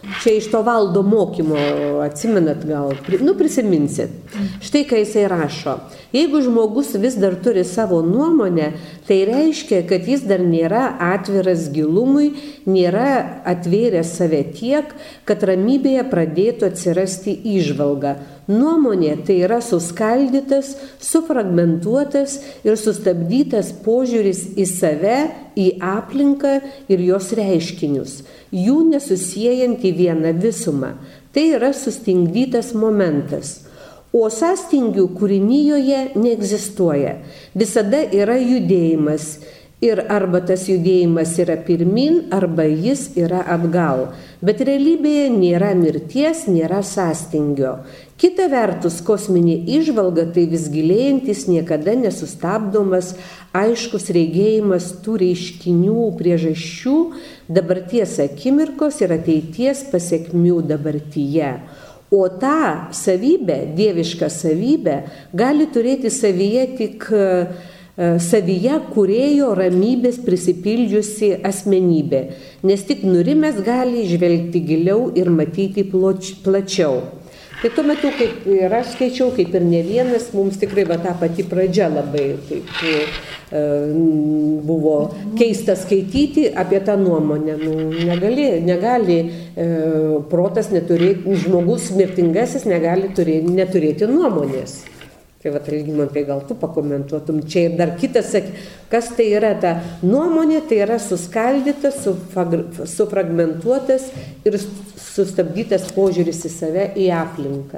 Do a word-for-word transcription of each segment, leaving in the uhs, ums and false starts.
čia iš to valdo mokymo, atsimenat gal, nu prisiminsit. Štai ką jisai rašo. Jeigu žmogus vis dar turi savo nuomonę, tai reiškia, kad jis dar nėra atviras gilumui, nėra atvėręs save tiek, kad ramybėje pradėtų atsirasti įžvalga. Nuomonė tai yra suskaldytas, sufragmentuotas ir sustabdytas požiūris į save, į aplinką ir jos reiškinius, jų nesusijęjant į vieną visumą. Tai yra sustingdytas momentas. O sąstingių kūrinyjoje neegzistuoja. Visada yra judėjimas. Ir arba tas judėjimas yra pirmin, arba jis yra atgal. Bet realybėje nėra mirties, nėra sąstingio. Kita vertus, kosminė įžvalga tai vis gilėjantis, niekada nesustabdomas, aiškus regėjimas tų reiškinių priežasčių, dabarties akimirkos ir ateities pasekmių dabartyje. O tą savybę, dievišką savybę, gali turėti savyje tik savyje kūrėjo ramybės prisipildžiusi asmenybė, nes tik nurimęs gali žvelgti giliau ir matyti ploč, plačiau. Tai tuo metu, kaip ir aš skaičiau, kaip ir ne vienas, mums tikrai va, ta pati pradžia labai taip, e, buvo keista skaityti apie tą nuomonę. Nu, negali, negali e, protas neturėti, žmogus mirtingasis negali turėti, neturėti nuomonės. Tai va, Algimantai, gal tu pakomentuotum čia ir dar kitas, kas tai yra ta nuomonė, tai yra suskaldytas, sufragmentuotas ir sustabdytas požiūris į save, į aplinką.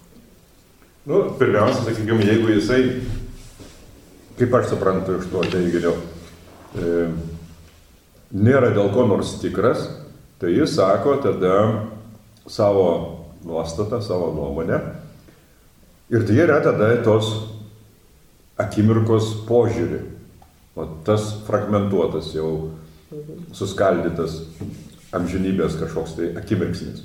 Nu, pirmiausia, sakykime, jeigu jisai, kaip aš suprantu iš to teiginio, e, nėra dėl ko nors tikras, tai jis sako tada savo nuostatą, savo nuomonę. Ir tai yra tada tos akimirkos požiūrį. O tas fragmentuotas, jau suskaldytas amžinybės kažkoks tai akimirksnis.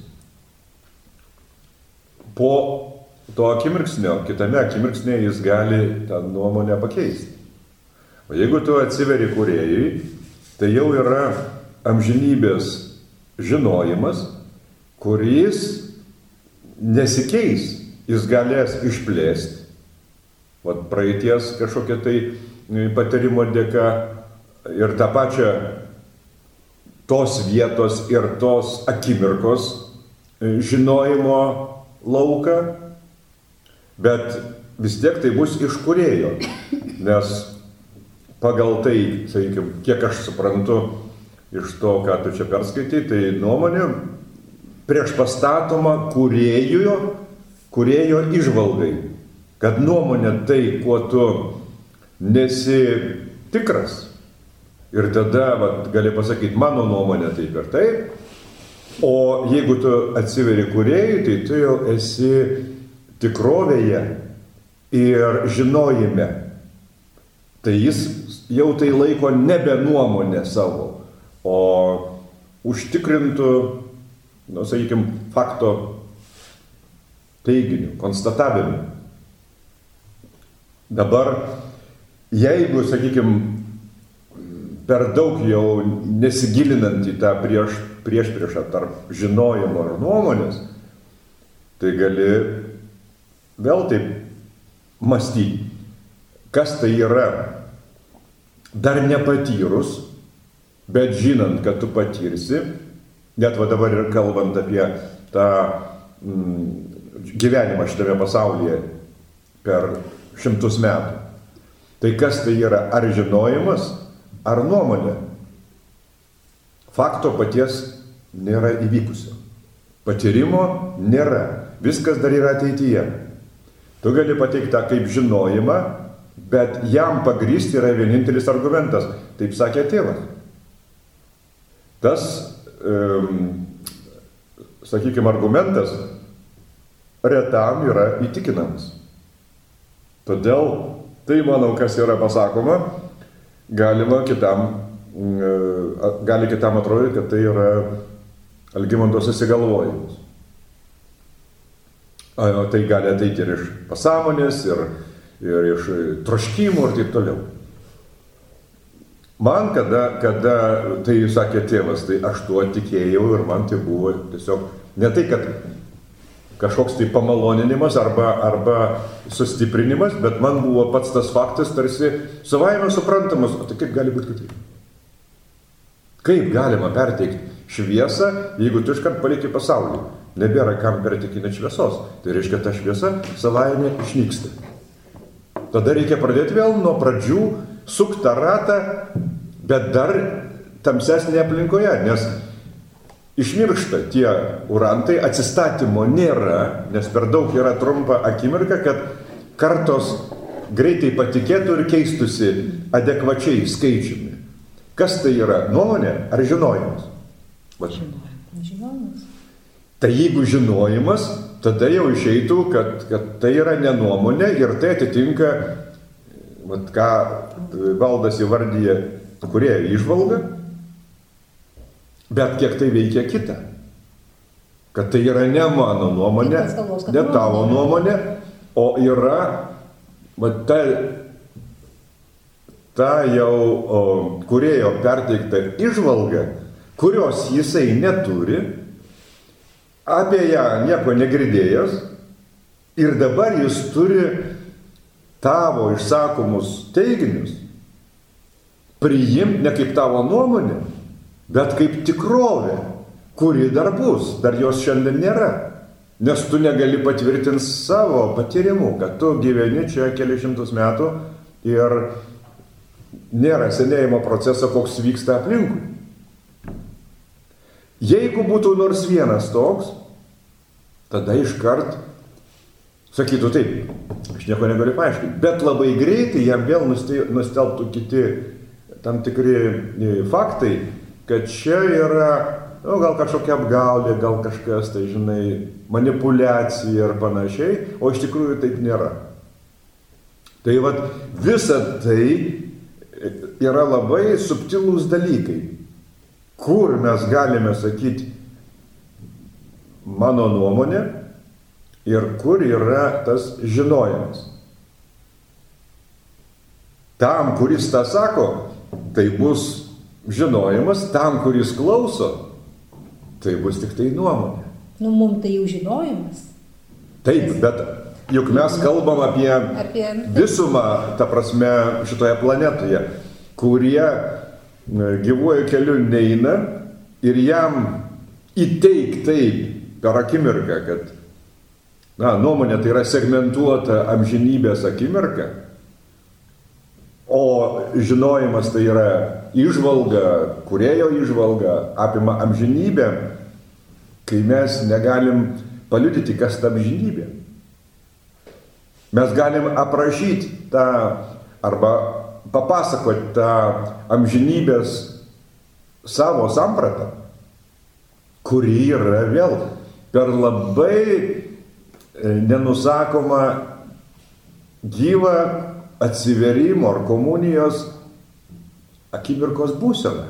Po to akimirksnio, kitame akimirksnėje jis gali tą nuomonę pakeisti. O jeigu tu atsiveri kūrėjui, tai jau yra amžinybės žinojimas, kuris nesikeis. Jis galės išplėsti, vat praeities kažkokia tai patyrimo dėka ir tą pačią tos vietos ir tos akimirkos žinojimo lauką, bet vis tiek tai bus iš kūrėjo, nes pagal tai, sakykime, kiek aš suprantu iš to, ką tu čia perskaitai, tai nuomonė prieš pastatoma kūrėjo, kūrėjo įžvalgai, kad nuomonė tai, kuo tu nesi tikras. Ir tada vat, gali pasakyti, mano nuomonė taip ir taip, o jeigu tu atsiveri kūrėjui, tai tu jau esi tikrovėje ir žinojime. Tai jis jau tai laiko nebe nuomonę savo, o užtikrintų, nu, sakykime, fakto teiginių, konstatavimų. Dabar, jeigu, sakykime, per daug jau nesigilinant į tą prieš, prieš priešą tarp žinojimo ir nuomonės, tai gali vėl taip mąstyti, kas tai yra, dar nepatyrus, bet žinant, kad tu patirsi, net va dabar ir kalbant apie tą mm, gyvenimą šitame pasaulyje per šimtus metų. Tai kas tai yra, ar žinojimas, ar nuomonė? Fakto paties nėra įvykusio. Patyrimo nėra. Viskas dar yra ateityje. Tu gali pateikti tą kaip žinojimą, bet jam pagrįsti yra vienintelis argumentas. Taip sakė tėvas. Tas, um, sakykime, argumentas retam yra įtikinamas. Todėl tai, manau, kas yra pasakoma, galima kitam, gali kitam atrodyti, kad tai yra Algimanto susigalvojimas. O tai gali ateiti ir iš pasąmonės, ir, ir iš troškimų ir taip toliau. Man, kada, kada tai sakė tėvas, tai aš tuo tikėjau ir man tai buvo tiesiog ne tai, kad kažkoks tai pamaloninimas arba, arba sustiprinimas, bet man buvo pats tas faktas tarsi savaime suprantamas, o tai kaip gali būti kitaip? Kaip galima perteikti šviesą, jeigu tu iškart palieki pasaulį? Nebėra kam perteikinėti šviesos. Tai reiškia, ta šviesa savaime išnyksta. Tada reikia pradėti vėl nuo pradžių, sukti tą ratą, bet dar tamsesnė aplinkoje, nes išmiršta tie urantai, atsistatymo nėra, nes per daug yra trumpa akimirka, kad kartos greitai patikėtų ir keistusi adekvačiai skaičiumi. Kas tai yra? Nuomonė ar žinojimas? Vat. Žinojimas. Tai jeigu žinojimas, tada jau išeitų, kad, kad tai yra ne nuomonė ir tai atitinka, vat, ką Valdas įvardyje, kurie įžvalga, bet kiek tai veikia kita. Kad tai yra ne mano nuomonė, ne tavo nuomonė, o yra vat, ta, ta jau o, kūrėjo perteikta įžvalga, kurios jisai neturi, apie ją nieko negirdėjęs ir dabar jis turi tavo išsakomus teiginius priimti ne kaip tavo nuomonė, bet kaip tikrovė, kuri dar bus, dar jos šiandien nėra. Nes tu negali patvirtinti savo patyrimų, kad tu gyveni čia kelius šimtus metų ir nėra senėjimo proceso, koks vyksta aplinkui. Jeigu būtų nors vienas toks, tada iškart sakytų taip, aš nieko negaliu paaiškinti, bet labai greitai jam vėl nustelbtų kiti tam tikri faktai, kad čia yra, nu, gal kažkokia apgaulė, gal kažkas, tai žinai, manipuliacija ir panašiai, o iš tikrųjų taip nėra. Tai vat visa tai yra labai subtilūs dalykai, kur mes galime sakyti mano nuomonė ir kur yra tas žinojimas. Tam, kuris tą sako, tai bus žinojimas, tam, kuris klauso, tai bus tik tai nuomonė. Nu, mums tai jau žinojimas. Taip, bet juk mes kalbam apie, apie visumą, ta prasme, šitoje planetoje, kurie gyvuoju keliu neina ir jam įteik taip per akimirką, kad na, nuomonė tai yra segmentuota amžinybės akimirka, o žinojimas tai yra įžvalga, kūrėjo įžvalga, apima amžinybę, kai mes negalim paliudyti, kas ta amžinybė. Mes galim aprašyti tą arba papasakoti tą amžinybės savo sampratą, kuri yra vėl per labai nenusakomą gyvą atsiverimo ar komunijos akimirkos būseną.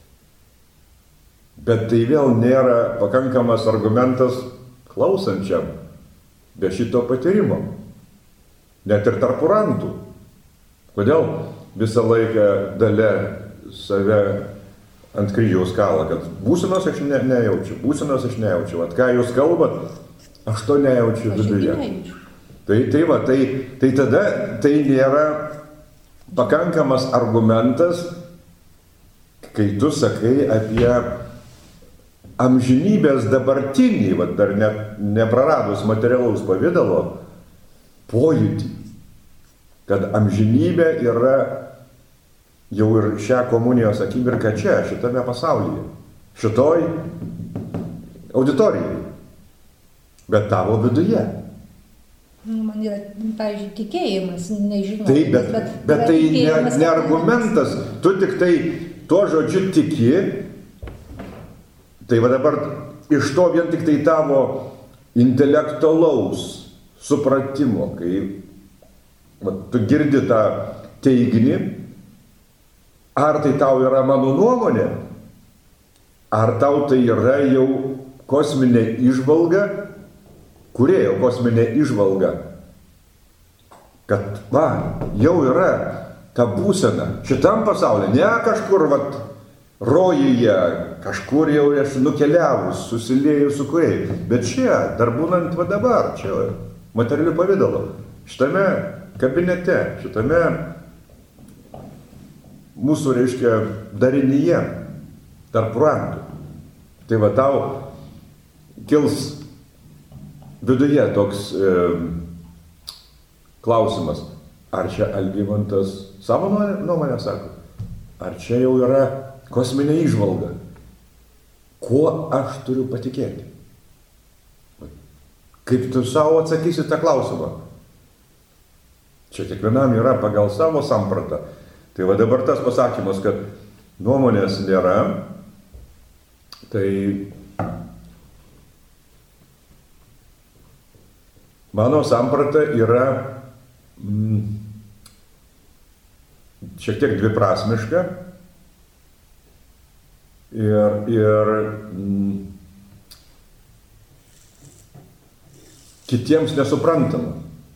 Bet tai vėl nėra pakankamas argumentas klausančiam be šito patyrimo. Net ir tarp urantų. Kodėl visą laiką Dalia save ant kryžiaus kala, kad būsenos aš ne, nejaučiu, būsenos aš nejaučiu. Vat ką jūs kalbat, aš to nejaučiu viduje. Tai, tai va, tai, tai tada tai nėra pakankamas argumentas, kai tu sakai apie amžinybės dabartinį, va, dar ne, nepraradus materialaus pavidalo, pojūtį, kad amžinybė yra jau ir šią komunijos akimirką čia, šitame pasaulyje, šitoj auditorijai, bet tavo viduje. Nu, man yra, pavyzdžiui, tikėjimas, nežinau. Taip, bet, bet, bet tai ne, ne argumentas, tu tik tai tuo žodžiu tiki, tai va dabar iš to vien tik tai tavo intelektualaus supratimo, kai va, tu girdi tą teiginį, ar tai tau yra mano nuomonė, ar tau tai yra jau kosminė įžvalga, kūrėjo kosminė įžvalga, kad va, jau yra ta būsena šitam pasaulyje, ne kažkur, vat, rojuje, kažkur jau esi nukeliavus, susiliejus su kuriai, bet čia, dar būnant va dabar, čia, materialiu pavidalu, šitame kabinete, šitame mūsų, reiškia, darinyje, tarp rantų. Tai va tau kils viduje toks e, klausimas, ar čia Algimantas savo nuomonę sako, ar čia jau yra kosminė įžvalga, kuo aš turiu patikėti. Kaip tu savo atsakysi tą klausimą? Čia kiekvienam yra pagal savo sampratą. Tai va dabar tas pasakymas, kad nuomonės nėra, tai mano samprata yra mm, šiek tiek dviprasmiška ir, ir mm, kitiems nesuprantama.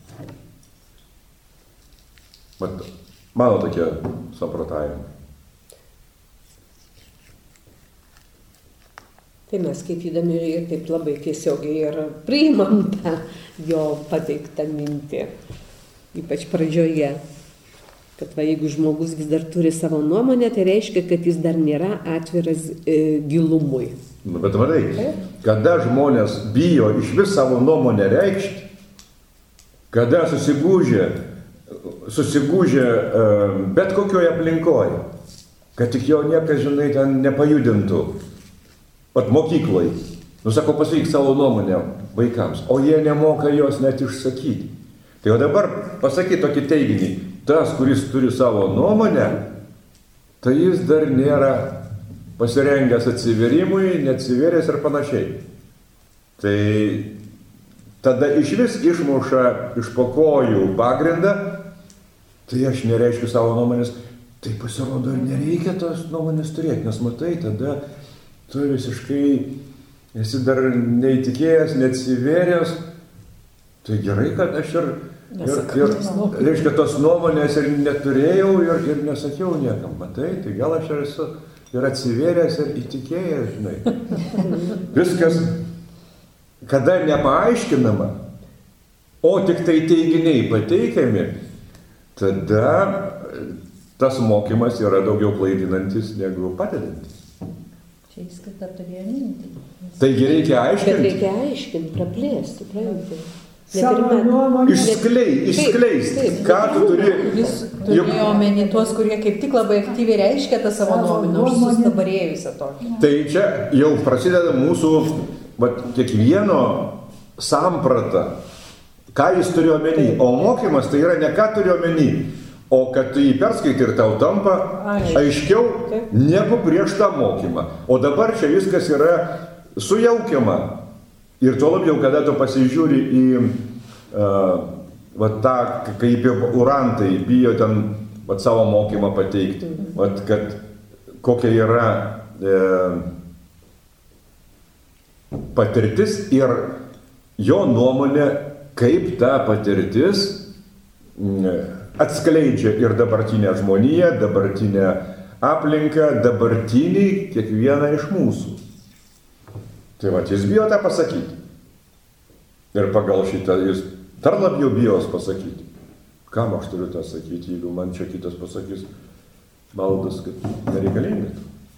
Mat, mano tokie samprotavimai. Tai mes skaitydami ir taip labai tiesiogiai ir priimam tą jo pateiktą mintį, ypač pradžioje. Kad va, jeigu žmogus vis dar turi savo nuomonę, tai reiškia, kad jis dar nėra atviras e, gilumui. Nu, bet matai, kada žmonės bijo iš vis savo nuomonę reikšti, kada susigūžia, susigūžia e, bet kokioje aplinkoje, kad tik jo niekas, žinai, ten nepajudintų. Pat mokyklai, nu sako, pasakyk savo nuomonę vaikams, o jie nemoka jos net išsakyti. Tai o dabar pasakyk tokį teiginį, tas, kuris turi savo nuomonę, tai jis dar nėra pasirengęs atsiverimui, neatsiveręs ir panašiai. Tai tada iš vis išmuša iš po kojų pagrindą, tai aš nereiškiu savo nuomonės, tai pasirodo ir nereikia tos nuomonės turėti, nes matai, tada tu visiškai esi dar neįtikėjęs, neatsiveręs, tai gerai, kad aš ir, ir, ir reiškia, tos nuomonės ir neturėjau ir, ir nesakiau niekam, matai, tai gal aš ir esu ir atsiveręs ir įtikėjęs, žinai. Viskas, kada nepaaiškinama, o tik tai teiginiai pateikiami, tada tas mokymas yra daugiau klaidinantis negu padedantis. Čia jis kada turėjo mintį. Taigi reikia aiškinti. Bet reikia aiškinti, praplėsti, supranti. Savo nuomonę. Išsklei, išskleisti. Ką tu turi? Jis turėjo omeny tuos, kurie kaip tik labai aktyviai reiškia tą savo nuomonę, nors sustabarėjusią tokį. Tai čia jau prasideda mūsų vat, kiekvieno samprata. Ką jis turi omeny? O mokymas tai yra ne ką turi omeny. O kad tu jį perskaitai ir tau tampa aiškiau negu prieš tą mokymą. O dabar čia viskas yra sujaukiama. Ir tuo labiau, kada tu pasižiūri į uh, va, tą, kaip urantai bijo ten va, savo mokymą pateikti. Va, kad kokia yra e, patirtis ir jo nuomonė, kaip ta patirtis e, atskleidžia ir dabartinę žmoniją, dabartinę aplinką, dabartinį kiekvieną iš mūsų. Tai va, jis bijo tą pasakyti. Ir pagal šitą jis dar labiau bijos pasakyti. Kam aš turiu tą sakyti, jeigu man čia kitas pasakys maldas, kad nereikalingai.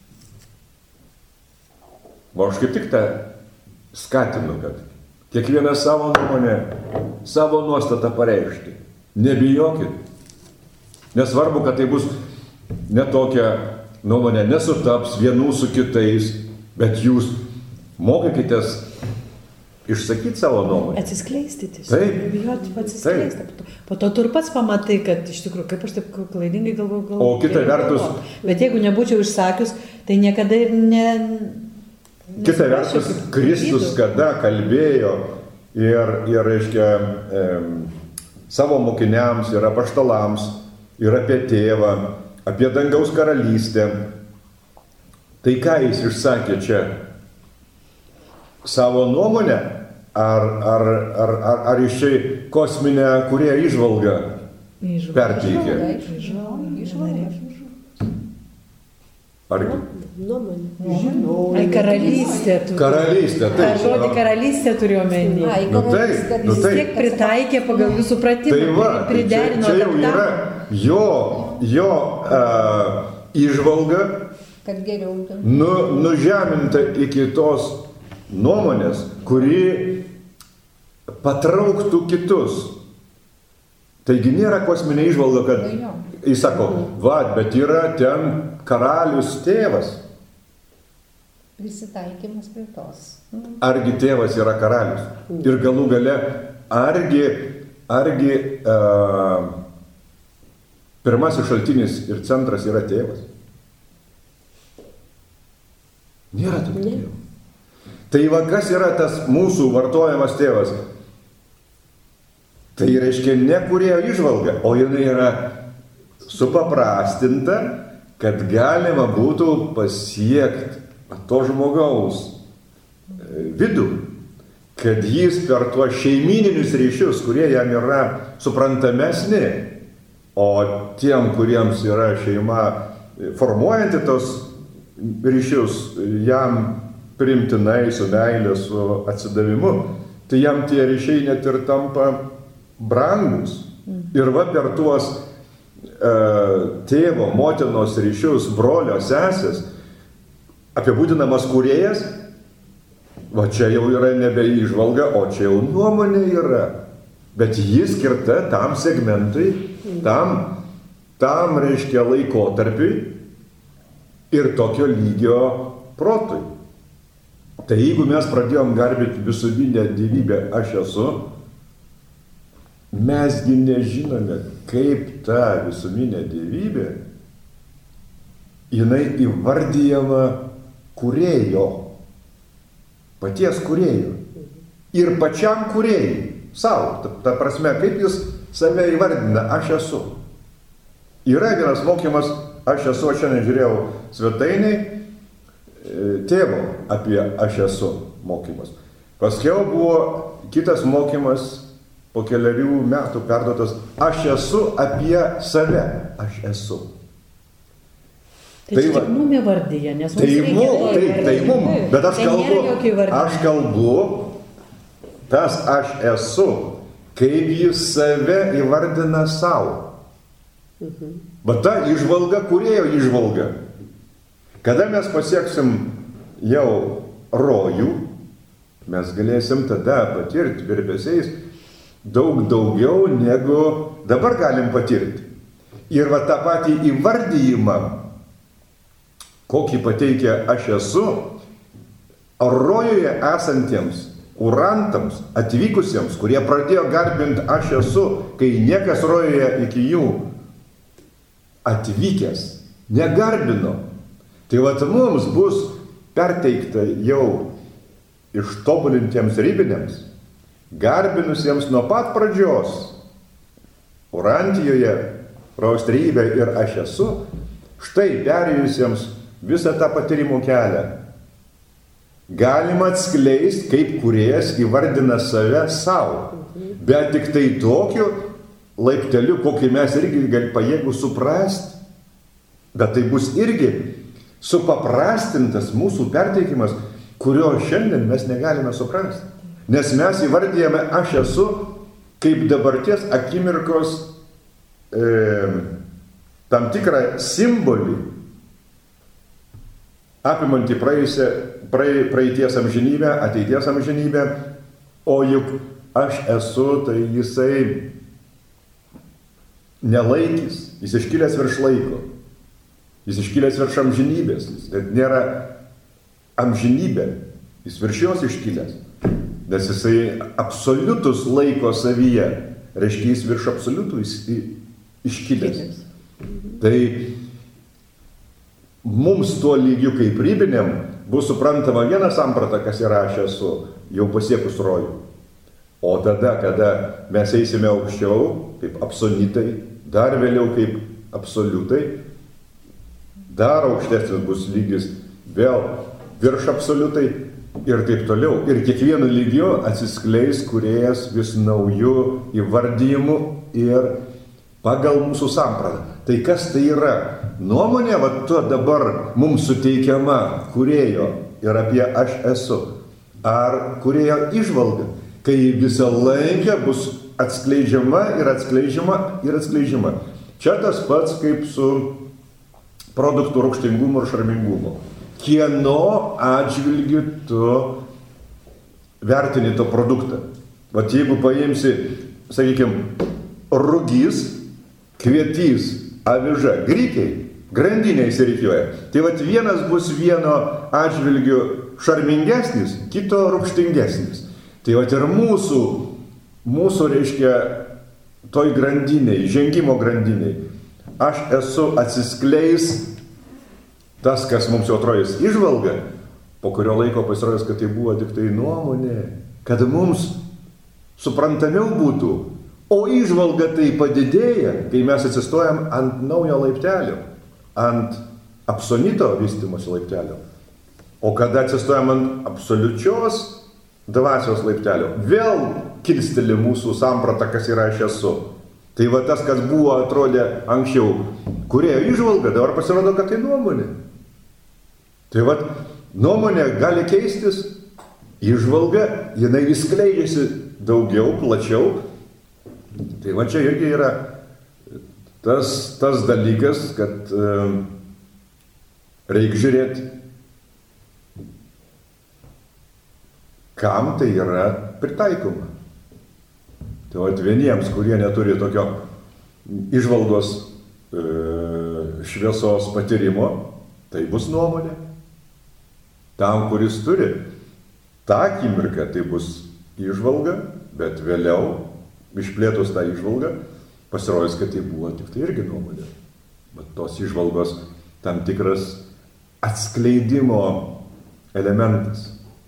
O aš kaip tik tą skatinu, kad kiekvieną savo nuomonę, savo nuostatą pareikšti. Nebijokit. Nesvarbu, kad tai bus netokia nuomonė, nesutaps vienų su kitais, bet jūs mokykitės išsakyti savo nuomonę. Atsiskleisti tiesiog. Taip. Bijoti atsiskleisti. Taip. Po to tu ir pats pamatai, kad iš tikrųjų, kaip aš taip klaidingai galvoju, galvoju. O kita vertus. Bet jeigu nebūčiau išsakius, tai niekada ir ne... Kita vertus, Kristus kada kalbėjo ir, ir reiškia, e, savo mokiniams ir apaštalams ir apie tėvą, apie dangaus karalystę. Tai ką jis išsakė čia? Savo nuomonę? Ar, ar, ar, ar, ar iš čia kosminę kurie įžvalgą perteikė. Argi? Nuomonė. Ai, karalystė. Tu. Karalystė, Tą taip. žodį karalystė turiu omeny. Ai, Nu taip, nu Vis taip. tiek pritaikė pagal jų supratimą. Tai va, tai čia, priderino čia jau tam- yra jo, jo uh, įžvalga Kad geriau. nu, nužeminta iki tos nuomonės, kuri patrauktų kitus. Taigi nėra kosminė įžvalga, kad Nu jo. jis sako, va, bet yra ten karalius tėvas. Prisitaikymas prie tos. Argi tėvas yra karalius? Ir galų gale, argi, argi uh, pirmasis šaltinis ir centras yra tėvas? Nėra tokio Ne. tėvo. Tai va, kas yra tas mūsų vartojamas tėvas? Tai reiškia ne kūrėjo įžvalga, o jinai yra supaprastinta, kad galima būtų pasiekti to žmogaus vidų, kad jis per tuos šeimininius ryšius, kurie jam yra suprantamesni, o tiem, kuriems yra šeima formuojanti tos ryšius, jam primtinai, su meilė, su atsidavimu, tai jam tie ryšiai net ir tampa brangus. Ir va per tuos e, tėvo, motinos ryšius, brolio, sesės, apibūdinamas kūrėjas, va čia jau yra nebe įžvalga, o čia jau nuomonė yra. Bet jis skirta tam segmentui, tam, tam reiškia laikotarpiui ir tokio lygio protui. Tai jeigu mes pradėjom garbinti visuminę dievybę aš esu, mesgi nežinome, kaip ta visuminė dievybė, jinai įvardyjama kūrėjo, paties kūrėjo ir pačiam kūrėjui, savo, ta, ta prasme, kaip jis save įvardina, aš esu. Yra vienas mokymas, aš esu, aš šiandien žiūrėjau svetainiai, tėvo apie aš esu mokymas. Paskiau buvo kitas mokymas, po keliarių metų perduotas, aš esu apie save, aš esu. Tai čia tik mum įvardyja, nes mums Tai reikia mum, to tai, tai įvardinimo. mum, bet aš Tai nėra kalbu, jokio įvardinimo. aš kalbu, tas aš esu, kaip jis save įvardina savo. Bet ta įžvalga, kūrėjo įžvalga. Kada mes pasieksim jau rojų, mes galėsim tada patirti virpesiais daug daugiau, negu dabar galim patirti. Ir va tą patį įvardyjimą, kokį pateikia aš esu, rojuje esantiems urantams, atvykusiems, kurie pradėjo garbinti aš esu, kai niekas rojuje iki jų atvykęs negarbino. Tai va mums bus perteikta jau ištobulintiems ribinėms, garbinusiems nuo pat pradžios, Urantijoje, Raustrybė ir aš esu, štai perėjusiems visą tą patyrimo kelią. Galima atskleisti, kaip kūrėjas įvardina save savo, bet tik tai tokiu laipteliu, kokį mes irgi gal pajėgų suprasti. Bet tai bus irgi supaprastintas mūsų perteikimas, kurio šiandien mes negalime suprasti. Nes mes įvardyjame aš esu kaip dabarties akimirkos e, tam tikrą simbolį, apimantį praėjusią, prae, praeities amžinybę, ateities amžinybę, o juk aš esu, tai jisai nelaikys, jis iškilęs virš laiko, jis iškilęs virš amžinybės, jis nėra amžinybė, jis virš jos iškilęs, nes jisai absoliutus laiko savyje, reiškia jis virš absoliutų iškilęs. Tai mums tuo lygiu kaip ribiniam bus suprantama viena samprata, kas yra aš esu, jau pasiekus rojų. O tada, kada mes eisime aukščiau, kaip absoliutai, dar vėliau kaip absoliutai, dar aukštesnis bus lygis, vėl virš absoliutai ir taip toliau. Ir kiekvienu lygiu atsiskleis kūrėjas vis naujų įvardyjimų ir pagal mūsų sampratą. Tai kas tai yra? Nuomonė, va tu dabar mums suteikiama kūrėjo ir apie aš esu. Ar kūrėjo įžvalga, kai visą laiką bus atskleidžiama ir atskleidžiama ir atskleidžiama. Čia tas pats kaip su produktų rūgštingumu ir šarmingumu. Kieno atžvilgiu tu vertini to produktą? Vat jeigu paimsi, sakykime, rugys, kvietys, aviža, grikiai, grandiniai įsirikiuoja. Tai vat vienas bus vieno atžvilgiu šarmingesnis, kito rūgštingesnis. Tai vat ir mūsų, mūsų reiškia, toj grandiniai, žengimo grandiniai. Aš esu atsiskleis tas, kas mums jau atrodys įžvalga, po kurio laiko pasirodys, kad tai buvo tik tai nuomonė, kad mums suprantamiau būtų, o įžvalga tai padidėja, kai mes atsistojam ant naujo laiptelio, ant apsonito vystymosi laiptelio. O kada atsistojam ant absoliučios dvasios laiptelio, vėl kilsteli mūsų sampratą, kas yra aš esu. Tai va tas, kas buvo, atrodė anksčiau, kūrėjo įžvalga, dabar pasirodo, kad tai nuomonė. Tai va, nuomonė gali keistis, įžvalga, jinai vis skleidžiasi daugiau, plačiau. Tai va čia irgi yra tas, tas dalykas, kad e, reikia žiūrėti, kam tai yra pritaikoma. Tai va vieniems, kurie neturi tokio įžvalgos e, šviesos patyrimo, tai bus nuomonė. Tam, kuris turi tą akimirką, tai bus įžvalga, bet vėliau, išplėtus tą įžvalgą, pasirodys, kad tai buvo tik tai irgi nuomonė. Bet tos įžvalgos tam tikras atskleidimo elementas.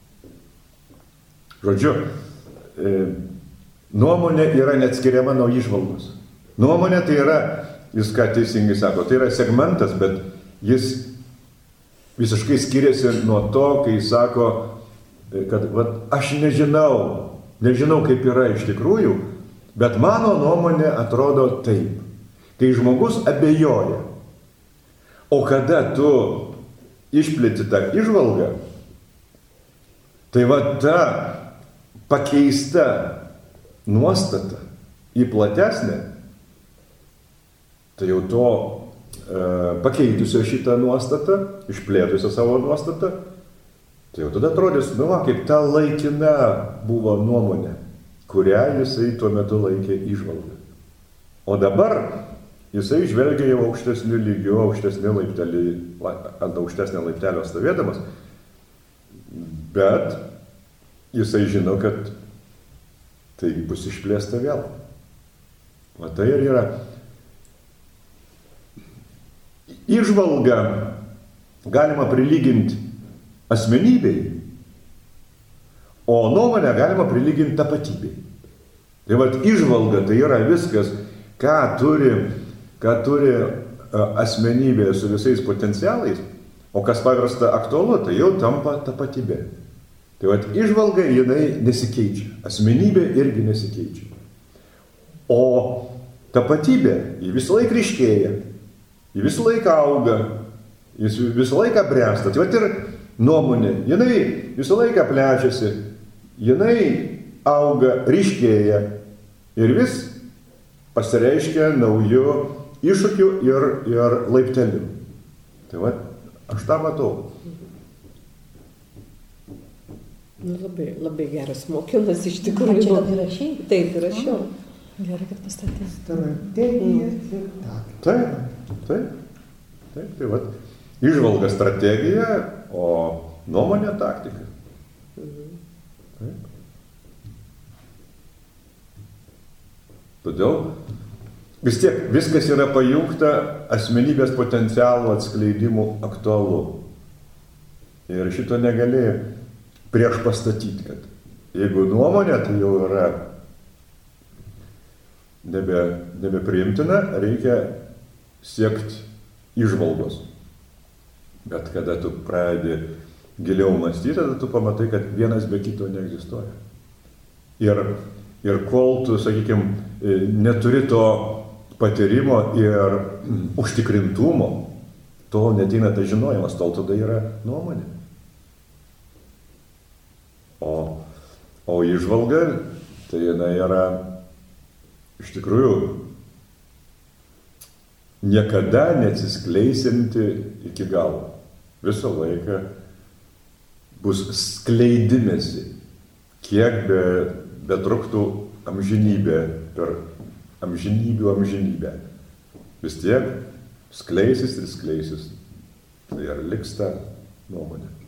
Žodžiu, e, nuomonė yra neatskiriama nuo įžvalgos. Nuomonė tai yra, jis ką teisingai sako, tai yra segmentas, bet jis visiškai skiriasi nuo to, kai sako, kad vat, aš nežinau, nežinau kaip yra iš tikrųjų, bet mano nuomonė atrodo taip. Kai žmogus abejoja, o kada tu išplėti tą įžvalgą, tai va ta pakeista nuostata į platesnę, tai jau to e, pakeitusio šitą nuostatą, išplėtusio savo nuostatą, tai jau tada atrodys, nu va, kaip ta laikina buvo nuomonė, kurią jisai tuo metu laikė įžvalgą. O dabar jisai žvelgia jau aukštesniu lygiu, aukštesnį laiptelį, ant aukštesnio laiptelio stovėdamas, bet jisai žino, kad tai bus išplėsta vėl. O tai ir yra. Įžvalgą galima prilyginti asmenybei, o nuomonę galima prilyginti tapatybei. Tai vat įžvalga tai yra viskas, ką turi, ką turi asmenybė su visais potencialais, o kas pavirsta aktualu, tai jau tampa tapatybė. Tai vat įžvalga jinai nesikeičia, asmenybė irgi nesikeičia. O tapatybė, ji visą laiką ryškėja, ji visą laiką auga, jis visą laiką bręsta. Tai vat ir nuomonė, jinai visą laiką plečiasi, jinai auga, ryškėja ir vis pasireiškia naujų iššūkių ir, ir laiptelių. Tai vat aš tą matau. Nu, labai, labai geras mokymas iš tikrųjų. Ar čia gal įrašiai? Taip, įrašiau. Gerai, kad pastatys. Strategija ir taktika. Taip, taip, taip, tai vat, įžvalga strategija, o nuomonė taktika. Taip. Todėl vis tiek viskas yra pajungta asmenybės potencialų atskleidimų aktualu. Ir šito negali prieš pastatyti, kad jeigu nuomonė, tai jau yra nebe, nebepriimtina, reikia siekti įžvalgos. Bet kada tu pradedi giliau mąstyti, tada tu pamatai, kad vienas be kito neegzistuoja. Ir, ir kol tu, sakykime, neturi to patyrimo ir užtikrintumo, tol neteina tas žinojimas, tol tada yra nuomonė. O, o įžvalga, tai jinai yra iš tikrųjų niekada neatsiskleisinti iki galo. Visą laiką bus skleidimėsi, kiek be, betruktų amžinybė per amžinybių amžinybę. Vis tiek skleisis ir skleisis. Tai ar liks ta nuomonė?